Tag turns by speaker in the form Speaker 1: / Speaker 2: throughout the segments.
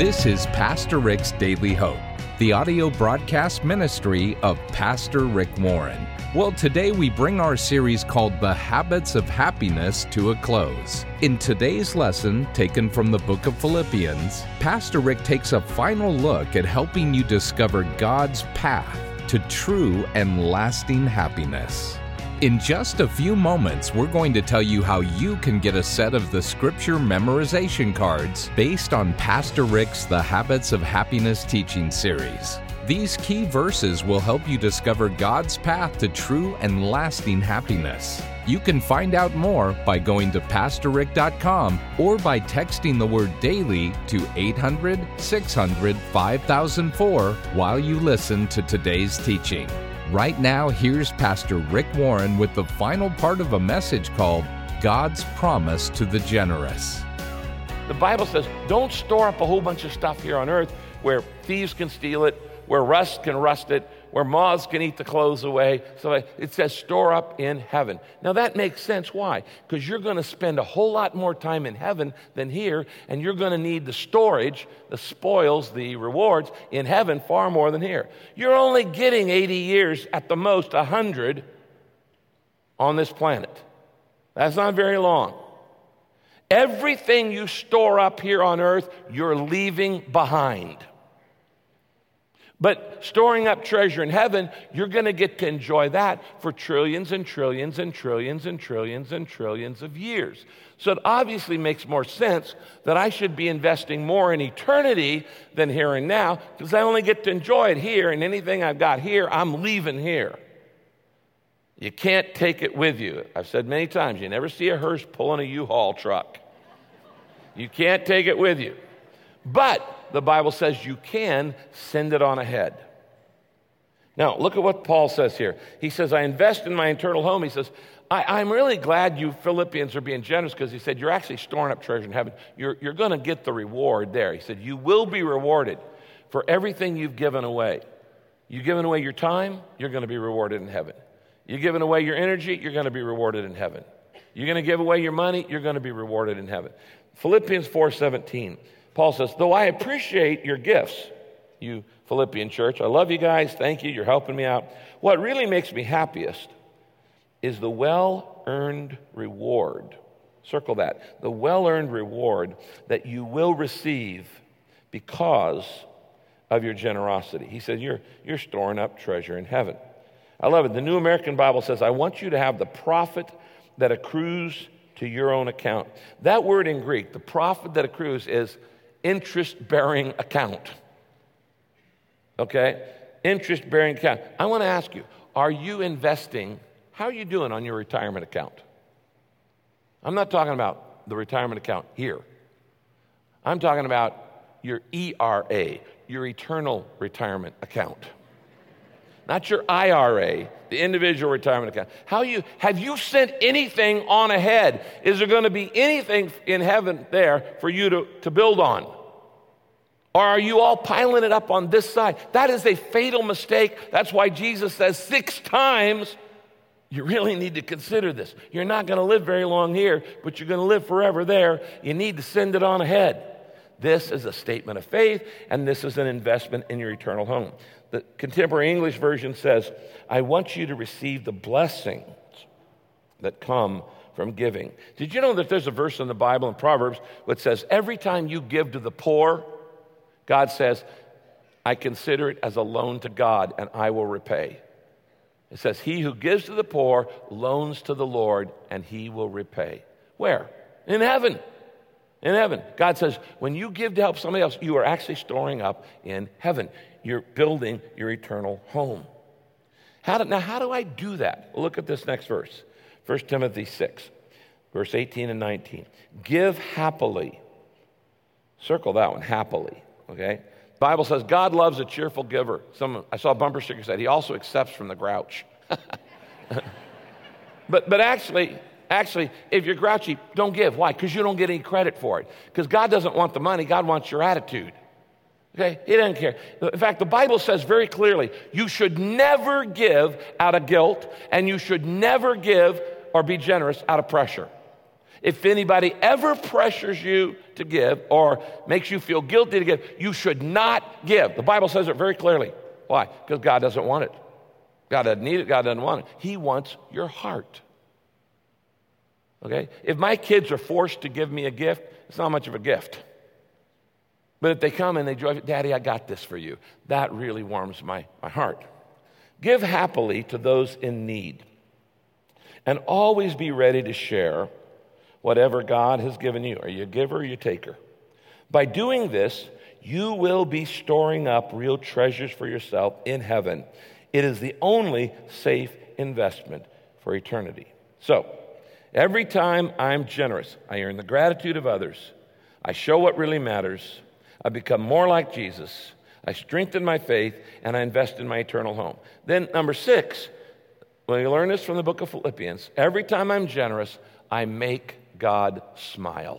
Speaker 1: This is Pastor Rick's Daily Hope, the audio broadcast ministry of Pastor Rick Warren. Well, today we bring our series called The Habits of Happiness to a close. In today's lesson, taken from the book of Philippians, Pastor Rick takes a final look at helping you discover God's path to true and lasting happiness. In just a few moments, we're going to tell you how you can get a set of the scripture memorization cards based on Pastor Rick's The Habits of Happiness teaching series. These key verses will help you discover God's path to true and lasting happiness. You can find out more by going to PastorRick.com or by texting the word DAILY to 800-600-5004 while you listen to today's teaching. Right now, here's Pastor Rick Warren with the final part of a message called God's Promise to the Generous.
Speaker 2: The Bible says, don't store up a whole bunch of stuff here on earth where thieves can steal it, where rust can rust it, where moths can eat the clothes away. So it says store up in heaven. Now that makes sense. Why? Because you're going to spend a whole lot more time in heaven than here, and you're going to need the storage, the spoils, the rewards in heaven far more than here. You're only getting 80 years, at the most 100, on this planet. That's not very long. Everything you store up here on earth, you're leaving behind. But storing up treasure in heaven, you're going to get to enjoy that for trillions and trillions and trillions and trillions and trillions of years. So it obviously makes more sense that I should be investing more in eternity than here and now, because I only get to enjoy it here, and anything I've got here, I'm leaving here. You can't take it with you. I've said many times, you never see a hearse pulling a U-Haul truck. You can't take it with you. But the Bible says you can send it on ahead. Now, look at what Paul says here. He says, I invest in my eternal home. He says, I'm really glad you Philippians are being generous, because he said, you're actually storing up treasure in heaven. You're going to get the reward there. He said, you will be rewarded for everything you've given away. You've given away your time, you're going to be rewarded in heaven. You've given away your energy, you're going to be rewarded in heaven. You're going to give away your money, you're going to be rewarded in heaven. Philippians 4:17. Paul says, though I appreciate your gifts, you Philippian church, I love you guys, thank you, you're helping me out. What really makes me happiest is the well-earned reward. Circle that. The well-earned reward that you will receive because of your generosity. He says, you're storing up treasure in heaven. I love it. The New American Bible says, I want you to have the profit that accrues to your own account. That word in Greek, the profit that accrues, is interest-bearing account. Okay? Interest-bearing account. I want to ask you, are you investing? How are you doing on your retirement account? I'm not talking about the retirement account here. I'm talking about your ERA, your eternal retirement account. Not your IRA, the individual retirement account. Have you sent anything on ahead? Is there going to be anything in heaven there for you to build on? Or are you all piling it up on this side? That is a fatal mistake. That's why Jesus says 6 times, you really need to consider this. You're not going to live very long here, but you're going to live forever there. You need to send it on ahead. This is a statement of faith, and this is an investment in your eternal home. The Contemporary English Version says, I want you to receive the blessings that come from giving. Did you know that there's a verse in the Bible in Proverbs that says, every time you give to the poor, God says, I consider it as a loan to God, and I will repay. It says, he who gives to the poor loans to the Lord, and he will repay. Where? In heaven. In heaven. God says, when you give to help somebody else, you are actually storing up in heaven. You're building your eternal home. How do I do that? Well, look at this next verse. 1 Timothy 6, verse 18 and 19. Give happily. Circle that one, happily. Okay? The Bible says God loves a cheerful giver. I saw a bumper sticker said he also accepts from the grouch. But actually, if you're grouchy, don't give. Why? Because you don't get any credit for it. Because God doesn't want the money. God wants your attitude. Okay? He doesn't care. In fact, the Bible says very clearly, you should never give out of guilt, and you should never give or be generous out of pressure. If anybody ever pressures you to give or makes you feel guilty to give, you should not give. The Bible says it very clearly. Why? Because God doesn't want it. God doesn't need it. God doesn't want it. He wants your heart. Okay? If my kids are forced to give me a gift, it's not much of a gift. But if they come and they joy, Daddy, I got this for you, that really warms my heart. Give happily to those in need, and always be ready to share whatever God has given you. Are you a giver or are you a taker? By doing this, you will be storing up real treasures for yourself in heaven. It is the only safe investment for eternity. So, every time I'm generous, I earn the gratitude of others. I show what really matters. I become more like Jesus. I strengthen my faith, and I invest in my eternal home. Then, number 6, when you learn this from the book of Philippians, every time I'm generous, I make God smile.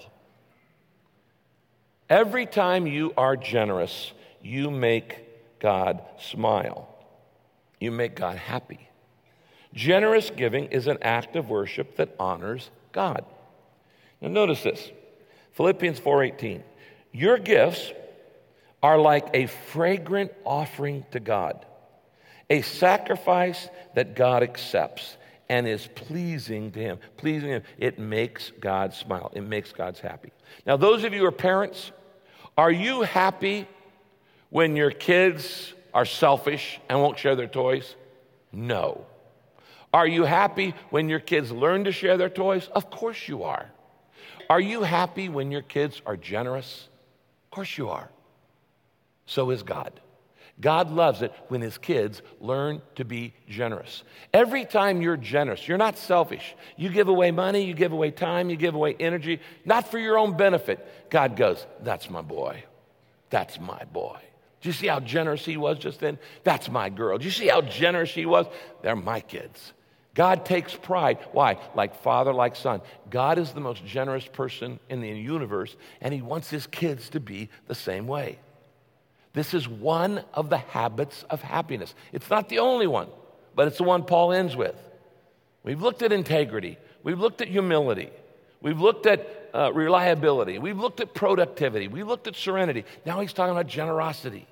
Speaker 2: Every time you are generous, you make God smile. You make God happy. Generous giving is an act of worship that honors God. Now notice this, Philippians 4:18. Your gifts are like a fragrant offering to God, a sacrifice that God accepts and is pleasing to Him. Pleasing Him, it makes God smile. It makes God happy. Now, those of you who are parents, are you happy when your kids are selfish and won't share their toys? No. Are you happy when your kids learn to share their toys? Of course you are. Are you happy when your kids are generous? Of course you are. So is God. God loves it when His kids learn to be generous. Every time you're generous, you're not selfish. You give away money, you give away time, you give away energy, not for your own benefit. God goes, that's my boy. That's my boy. Do you see how generous he was just then? That's my girl. Do you see how generous she was? They're my kids. God takes pride. Why? Like father, like son. God is the most generous person in the universe, and He wants His kids to be the same way. This is one of the habits of happiness. It's not the only one, but it's the one Paul ends with. We've looked at integrity. We've looked at humility. We've looked at reliability. We've looked at productivity. We've looked at serenity. Now he's talking about generosity.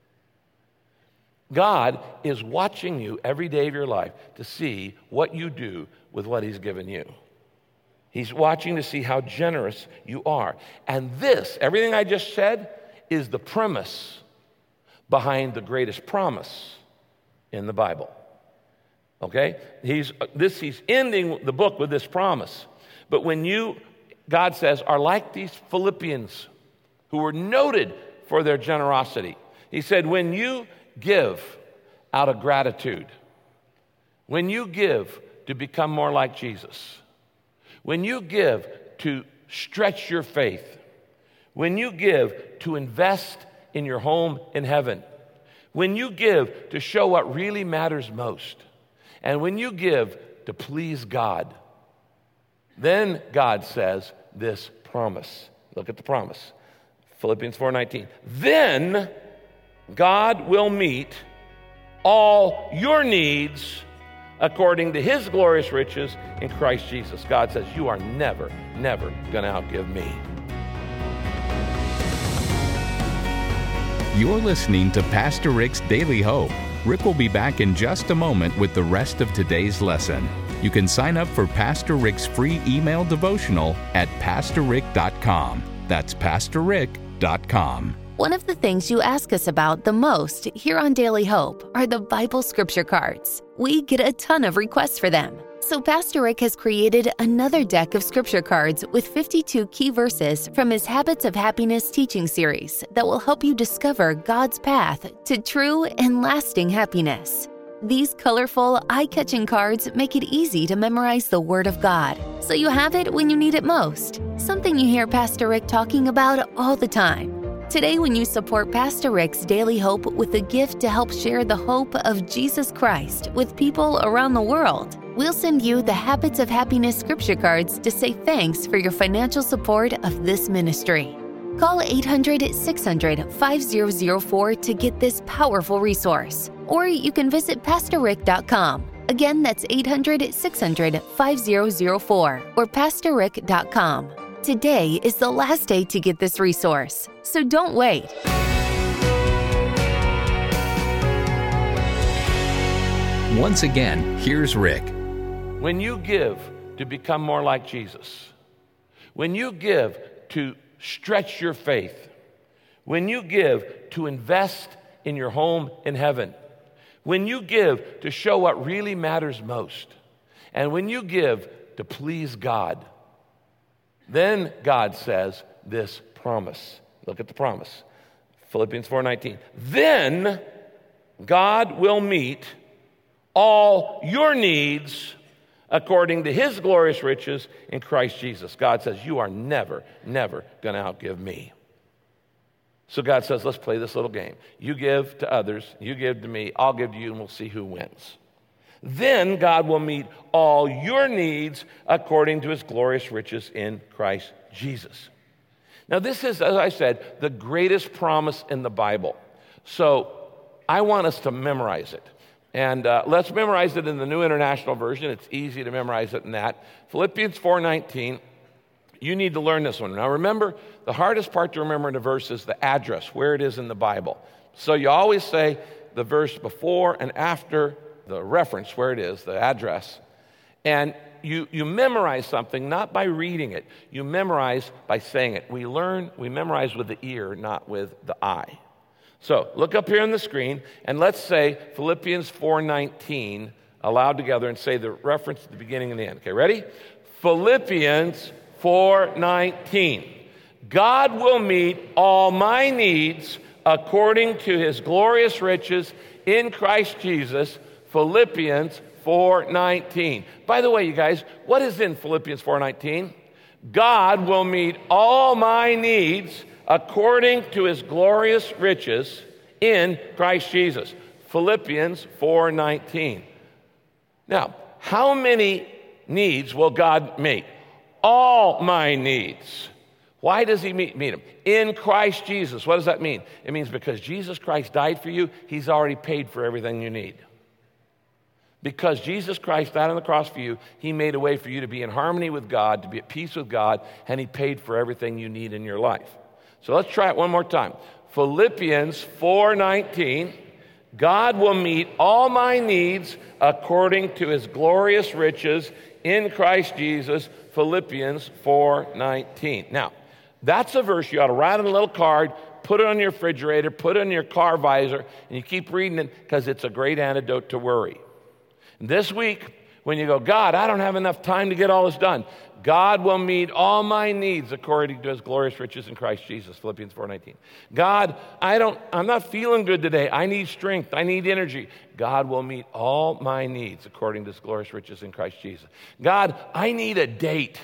Speaker 2: God is watching you every day of your life to see what you do with what He's given you. He's watching to see how generous you are. And this, everything I just said, is the premise behind the greatest promise in the Bible. Okay? He's ending the book with this promise. But when you, God says, are like these Philippians who were noted for their generosity. He said, when you give out of gratitude, when you give to become more like Jesus, when you give to stretch your faith, when you give to invest in your home in heaven, when you give to show what really matters most, and when you give to please God, then God says this promise. Look at the promise. Philippians 4:19. Then God will meet all your needs according to His glorious riches in Christ Jesus. God says, you are never, never going to outgive me.
Speaker 1: You're listening to Pastor Rick's Daily Hope. Rick will be back in just a moment with the rest of today's lesson. You can sign up for Pastor Rick's free email devotional at PastorRick.com. That's PastorRick.com.
Speaker 3: One of the things you ask us about the most here on Daily Hope are the Bible scripture cards. We get a ton of requests for them. So Pastor Rick has created another deck of scripture cards with 52 key verses from his Habits of Happiness teaching series that will help you discover God's path to true and lasting happiness. These colorful, eye-catching cards make it easy to memorize the Word of God, so you have it when you need it most. Something you hear Pastor Rick talking about all the time. Today, when you support Pastor Rick's Daily Hope with a gift to help share the hope of Jesus Christ with people around the world, we'll send you the Habits of Happiness scripture cards to say thanks for your financial support of this ministry. Call 800-600-5004 to get this powerful resource, or you can visit PastorRick.com. Again, that's 800-600-5004 or PastorRick.com. Today is the last day to get this resource, so don't wait.
Speaker 1: Once again, here's Rick.
Speaker 2: When you give to become more like Jesus, when you give to stretch your faith, when you give to invest in your home in heaven, when you give to show what really matters most, and when you give to please God, then God says this promise. Look at the promise. Philippians 4:19. Then God will meet all your needs according to his glorious riches in Christ Jesus. God says, you are never going to outgive me. So God says, let's play this little game. You give to others, you give to me, I'll give to you, and we'll see who wins. Then God will meet all your needs according to his glorious riches in Christ Jesus. Now this is, as I said, the greatest promise in the Bible. So I want us to memorize it. And let's memorize it in the New International Version. It's easy to memorize it in that. Philippians 4:19. You need to learn this one. Now remember, the hardest part to remember in a verse is the address, where it is in the Bible. So you always say the verse before and after the reference, where it is, the address. And you memorize something not by reading it. You memorize by saying it. We memorize with the ear, not with the eye. So look up here on the screen, and let's say Philippians 4:19 aloud together, and say the reference at the beginning and the end. Okay, ready? Philippians 4:19. God will meet all my needs according to his glorious riches in Christ Jesus. Philippians 4:19. By the way, you guys, what is in Philippians 4:19? God will meet all my needs according to his glorious riches in Christ Jesus. Philippians 4:19. Now, how many needs will God meet? All my needs. Why does he meet them? In Christ Jesus. What does that mean? It means because Jesus Christ died for you, he's already paid for everything you need. Because Jesus Christ died on the cross for you, he made a way for you to be in harmony with God, to be at peace with God, and he paid for everything you need in your life. So let's try it one more time. Philippians 4:19. God will meet all my needs according to his glorious riches in Christ Jesus. Philippians 4:19. Now, that's a verse you ought to write on a little card, put it on your refrigerator, put it on your car visor, and you keep reading it because it's a great antidote to worry. This week, when you go, God, I don't have enough time to get all this done, God will meet all my needs according to his glorious riches in Christ Jesus, Philippians 4:19. God, I'm not feeling good today. I need strength. I need energy. God will meet all my needs according to his glorious riches in Christ Jesus. God, I need a date.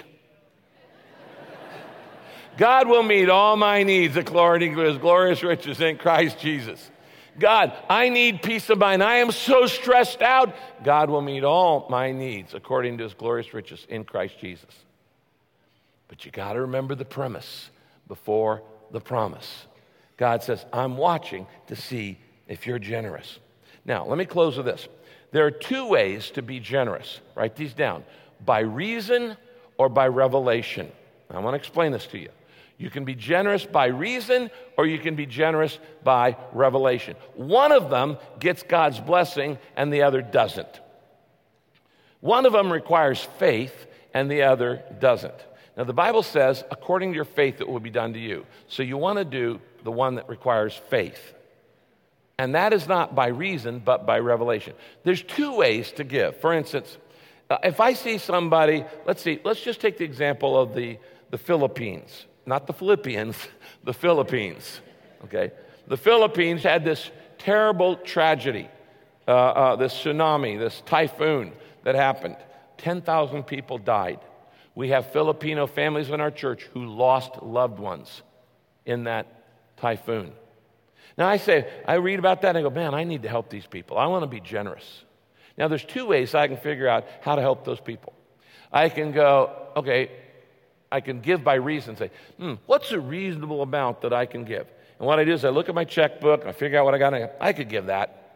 Speaker 2: God will meet all my needs according to his glorious riches in Christ Jesus. God, I need peace of mind. I am so stressed out. God will meet all my needs according to his glorious riches in Christ Jesus. But you got to remember the premise before the promise. God says, I'm watching to see if you're generous. Now, let me close with this. There are two ways to be generous. Write these down. By reason or by revelation. I want to explain this to you. You can be generous by reason or you can be generous by revelation. One of them gets God's blessing and the other doesn't. One of them requires faith and the other doesn't. Now the Bible says, according to your faith it will be done to you. So you want to do the one that requires faith. And that is not by reason but by revelation. There's two ways to give. For instance, if I see somebody, let's just take the example of the Philippines. Not the Philippians, the Philippines, okay? The Philippines had this terrible tragedy, this tsunami, this typhoon that happened. 10,000 people died. We have Filipino families in our church who lost loved ones in that typhoon. Now I read about that and I go, man, I need to help these people. I want to be generous. Now there's two ways I can figure out how to help those people. I can go, okay, I can give by reason, say, what's a reasonable amount that I can give? And what I do is I look at my checkbook, and I figure out what I got. I could give that.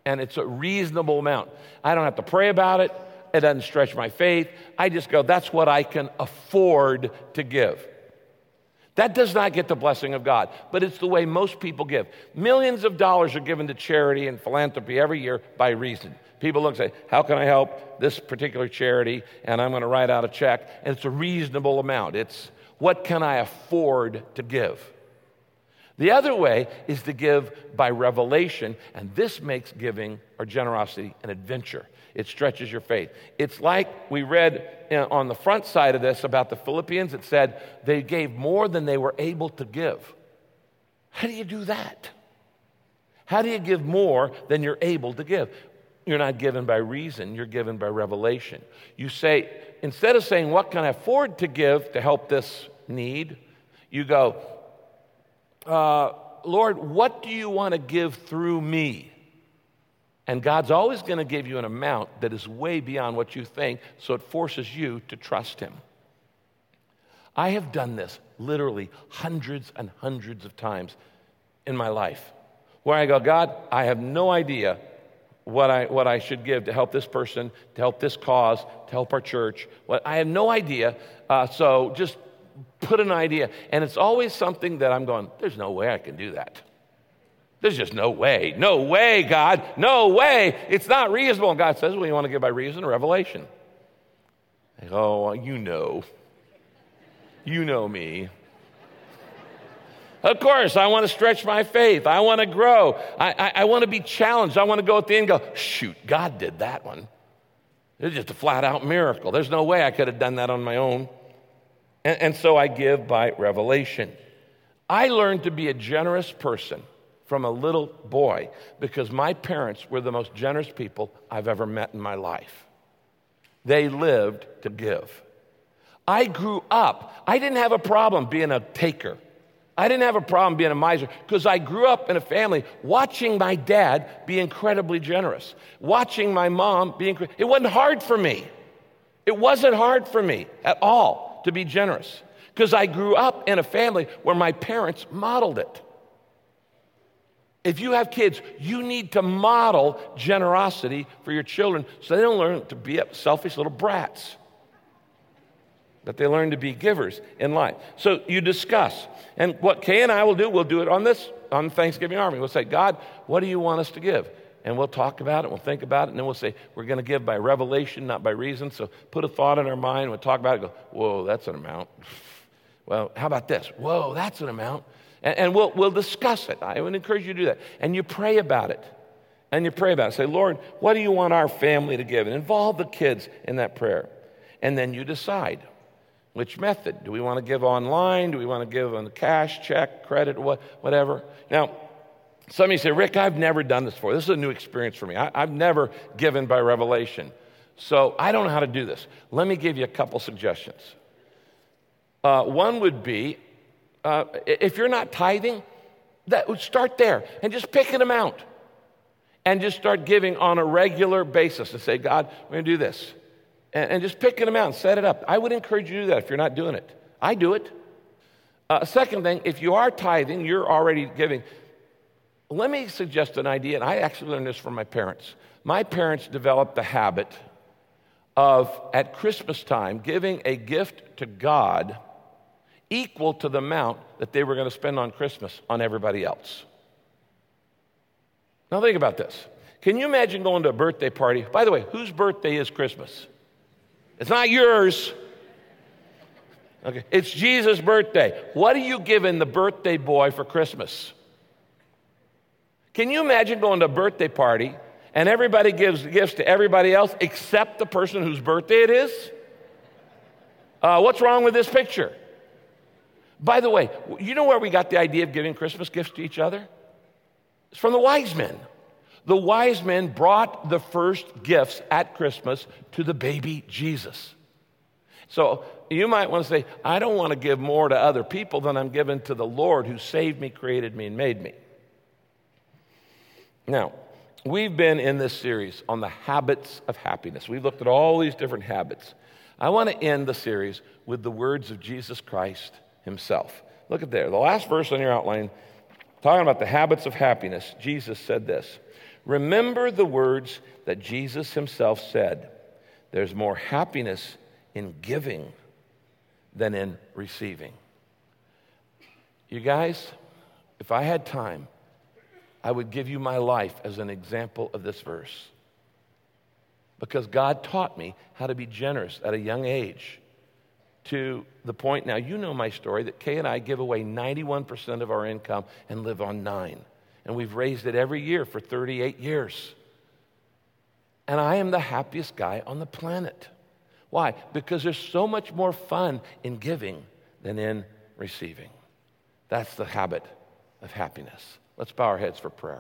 Speaker 2: and it's a reasonable amount. I don't have to pray about it. It doesn't stretch my faith. I just go, that's what I can afford to give. That does not get the blessing of God, but it's the way most people give. Millions of dollars are given to charity and philanthropy every year by reason. People look and say, how can I help this particular charity? And I'm going to write out a check. And it's a reasonable amount. It's what can I afford to give? The other way is to give by revelation, and this makes giving or generosity an adventure. It stretches your faith. It's like we read on the front side of this about the Philippians. It said they gave more than they were able to give. How do you do that? How do you give more than you're able to give? You're not given by reason. You're given by revelation. You say, instead of saying, what can I afford to give to help this need? You go, Lord, what do you want to give through me? And God's always going to give you an amount that is way beyond what you think, so it forces you to trust him. I have done this literally hundreds and hundreds of times in my life, where I go, God, I have no idea what I should give to help this person, to help this cause, to help our church. I have no idea, so just put an idea. And it's always something that I'm going, there's no way I can do that. There's just no way. No way, God. No way. It's not reasonable. And God says, well, you want to give by reason or revelation? I go, oh, you know. You know me. Of course, I want to stretch my faith. I want to grow. I want to be challenged. I want to go at the end and go, shoot, God did that one. It's just a flat-out miracle. There's no way I could have done that on my own. And so I give by revelation. I learned to be a generous person from a little boy because my parents were the most generous people I've ever met in my life. They lived to give. I grew up. I didn't have a problem being a taker. I didn't have a problem being a miser because I grew up in a family watching my dad be incredibly generous, watching my mom be incredibly. It wasn't hard for me. It wasn't hard for me at all to be generous because I grew up in a family where my parents modeled it. If you have kids, you need to model generosity for your children so they don't learn to be selfish little brats, but they learn to be givers in life. So you discuss. And what Kay and I will do, we'll do it on Thanksgiving Army. We'll say, God, what do you want us to give? And we'll talk about it, we'll think about it, and then we'll say, we're going to give by revelation, not by reason. So put a thought in our mind, we'll talk about it, go, whoa, that's an amount. Well, how about this? Whoa, that's an amount. And we'll discuss it. I would encourage you to do that. And you pray about it. And you pray about it. Say, Lord, what do you want our family to give? And involve the kids in that prayer. And then you decide which method. Do we want to give online? Do we want to give on cash, check, credit, whatever? Now, some of you say, Rick, I've never done this before. This is a new experience for me. I've never given by revelation. So I don't know how to do this. Let me give you a couple suggestions. One would be, if you're not tithing, that would start there and just pick an amount and just start giving on a regular basis and say, God, we're going to do this. And just pick an amount and set it up. I would encourage you to do that if you're not doing it. I do it. Second thing, if you are tithing, you're already giving. Let me suggest an idea, and I actually learned this from my parents. My parents developed the habit of, at Christmas time, giving a gift to God equal to the amount that they were going to spend on Christmas on everybody else. Now think about this. Can you imagine going to a birthday party? By the way, whose birthday is Christmas? It's not yours. Okay, it's Jesus' birthday. What are you giving the birthday boy for Christmas? Can you imagine going to a birthday party and everybody gives gifts to everybody else except the person whose birthday it is? What's wrong with this picture? By the way, you know where we got the idea of giving Christmas gifts to each other? It's from the wise men. The wise men brought the first gifts at Christmas to the baby Jesus. So you might want to say, I don't want to give more to other people than I'm giving to the Lord who saved me, created me, and made me. Now, we've been in this series on the habits of happiness. We've looked at all these different habits. I want to end the series with the words of Jesus Christ himself. Look at there. The last verse on your outline, talking about the habits of happiness, Jesus said this, Remember the words that Jesus himself said. There's more happiness in giving than in receiving. You guys, if I had time, I would give you my life as an example of this verse. Because God taught me how to be generous at a young age, to the point, now you know my story, that Kay and I give away 91% of our income and live on 9%. And we've raised it every year for 38 years. And I am the happiest guy on the planet. Why? Because there's so much more fun in giving than in receiving. That's the habit of happiness. Let's bow our heads for prayer.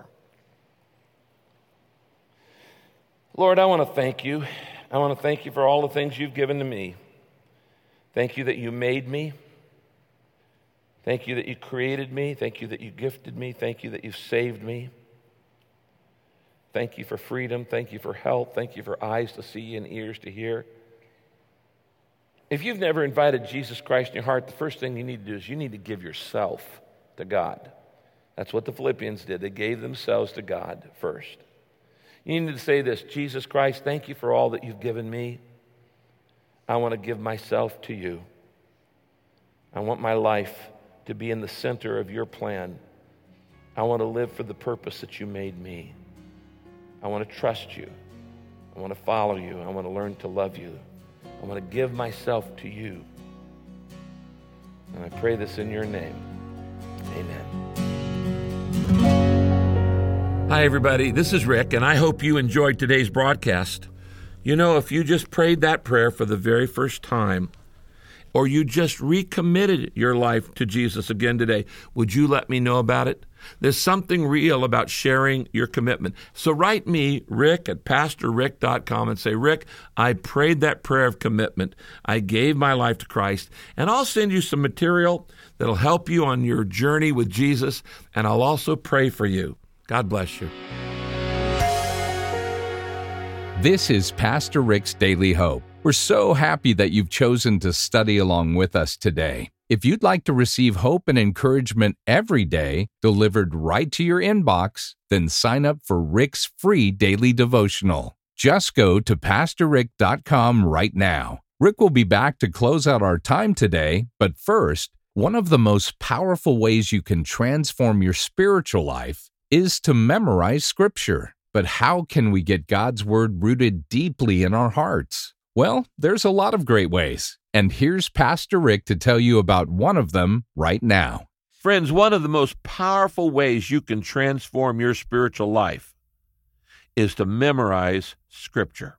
Speaker 2: Lord, I want to thank you. I want to thank you for all the things you've given to me. Thank you that you made me. Thank you that you created me. Thank you that you gifted me. Thank you that you've saved me. Thank you for freedom. Thank you for health. Thank you for eyes to see and ears to hear. If you've never invited Jesus Christ in your heart, the first thing you need to do is you need to give yourself to God. That's what the Philippians did. They gave themselves to God first. You need to say this: Jesus Christ, thank you for all that you've given me. I want to give myself to you. I want my life to be in the center of your plan. I want to live for the purpose that you made me. I want to trust you. I want to follow you. I want to learn to love you. I want to give myself to you. And I pray this in your name. Amen. Hi, everybody. This is Rick, and I hope you enjoyed today's broadcast. You know, if you just prayed that prayer for the very first time, or you just recommitted your life to Jesus again today, would you let me know about it? There's something real about sharing your commitment. So write me, Rick, at PastorRick.com, and say, Rick, I prayed that prayer of commitment. I gave my life to Christ, and I'll send you some material that'll help you on your journey with Jesus, and I'll also pray for you. God bless you.
Speaker 1: This is Pastor Rick's Daily Hope. We're so happy that you've chosen to study along with us today. If you'd like to receive hope and encouragement every day, delivered right to your inbox, then sign up for Rick's free daily devotional. Just go to PastorRick.com right now. Rick will be back to close out our time today, but first, one of the most powerful ways you can transform your spiritual life is to memorize Scripture. But how can we get God's Word rooted deeply in our hearts? Well, there's a lot of great ways, and here's Pastor Rick to tell you about one of them right now.
Speaker 2: Friends, one of the most powerful ways you can transform your spiritual life is to memorize Scripture.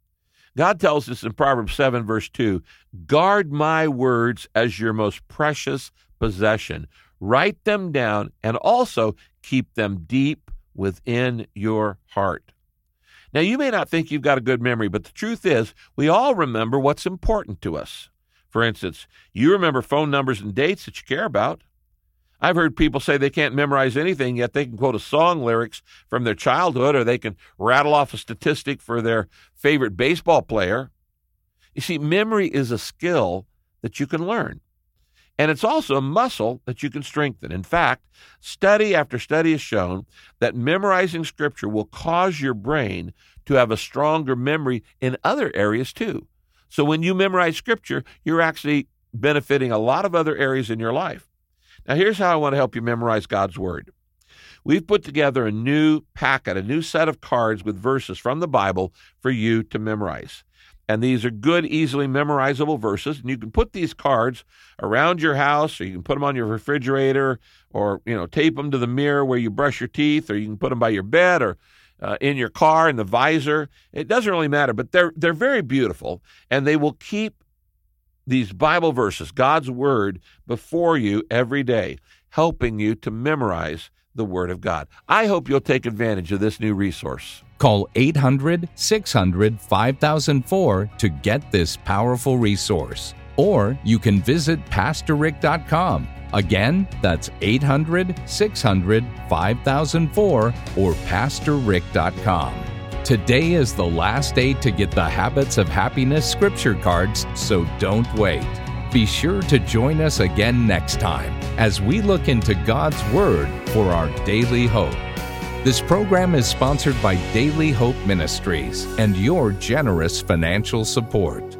Speaker 2: God tells us in Proverbs 7, verse 2, guard my words as your most precious possession. Write them down and also keep them deep within your heart. Now, you may not think you've got a good memory, but the truth is we all remember what's important to us. For instance, you remember phone numbers and dates that you care about. I've heard people say they can't memorize anything, yet they can quote a song lyrics from their childhood, or they can rattle off a statistic for their favorite baseball player. You see, memory is a skill that you can learn. And it's also a muscle that you can strengthen. In fact, study after study has shown that memorizing Scripture will cause your brain to have a stronger memory in other areas too. So when you memorize Scripture, you're actually benefiting a lot of other areas in your life. Now, here's how I want to help you memorize God's Word. We've put together a new packet, a new set of cards with verses from the Bible for you to memorize. And these are good, easily memorizable verses. And you can put these cards around your house, or you can put them on your refrigerator, or, tape them to the mirror where you brush your teeth, or you can put them by your bed, or in your car in the visor. It doesn't really matter, but they're very beautiful, and they will keep these Bible verses, God's Word, before you every day, helping you to memorize the Word of God. I hope you'll take advantage of this new resource.
Speaker 1: Call 800-600-5004 to get this powerful resource. Or you can visit PastorRick.com. Again, that's 800-600-5004 or PastorRick.com. Today is the last day to get the Habits of Happiness scripture cards, so don't wait. Be sure to join us again next time as we look into God's Word for our daily hope. This program is sponsored by Daily Hope Ministries and your generous financial support.